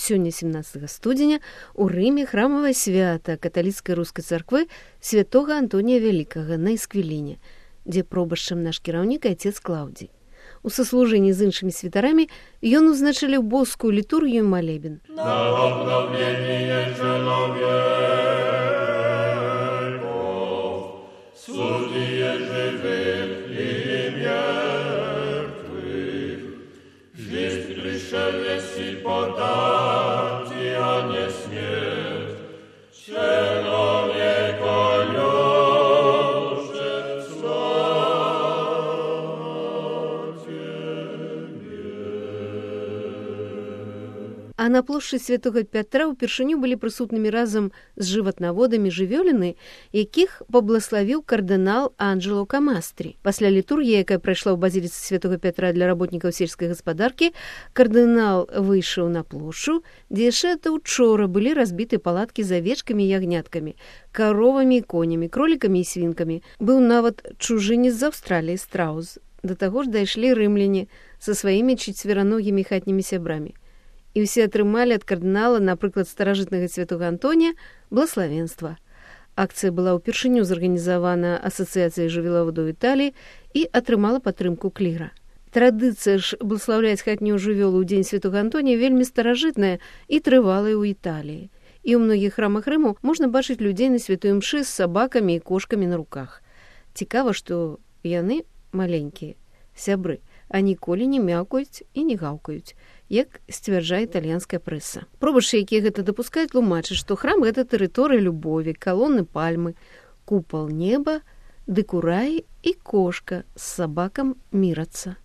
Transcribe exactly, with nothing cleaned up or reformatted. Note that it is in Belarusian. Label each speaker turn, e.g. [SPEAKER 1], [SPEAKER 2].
[SPEAKER 1] Сёння семнадцатага студзеня у Рыме храмавае свята каталіцкай рускай царквы святога Антонія Вялікага на Эсквіліне, дзе пробашчам наш кіраўнік айцец Клаўдзій. У саслужэнні з іншымі святарамі ён узначаліў боскую літургію і малебен.
[SPEAKER 2] На обновление человеков, судьи живых и мертвых, жизнь пришелец и подать, а не смерть, человека лёжет слава тебе.
[SPEAKER 1] А на плошчы святога Пятра ўпершыню былі прысутнымі разам з жыватнаводамі жывёліны, якіх паблагаславіў кардынал Анджело Камастрі. Пасля літургіі, якая прайшла ў базіліцы святога Пятра для работнікаў сельскай гаспадаркі, кардынал выйшаў на плошчу, дзе яшчэ да ўчора былі разбіты палаткі з авечкамі і ягняткамі, каровамі і конямі, кролікамі і свінкамі. Быў нават чужынец з Аўстраліі, страус. Да таго ж дайшлі рымляне са сваімі чацвераногімі хатнімі сябрамі. І ўсе атрымалі ад кардынала, напрыклад, старажытнага святога Антонія, благаславенства. Акцыя была ўпершыню зарганізавана Асацыяцыяй жывёлаводаў Італіі і атрымала падтрымку кліра. Традыцыя ж благаслаўляць хатнюю жывёлу ў дзень святога Антонія вельмі старажытная і трывалая ў Італіі. І ў многіх храмах Рыму можна бачыць людзей на святой імшы з сабакамі і кошкамі на руках. Цікава, што яны, маленькія, сябры, а ніколі не мяўкаюць і не гаўкаюць, як сцвярджае італьянская прэса. Пробашчы, якія гэта дапускаюць, тлумачаць, што храм — гэта тэрыторыя любові, калоны пальмы, купал неба, ды курай і кошка з сабакам мірацца.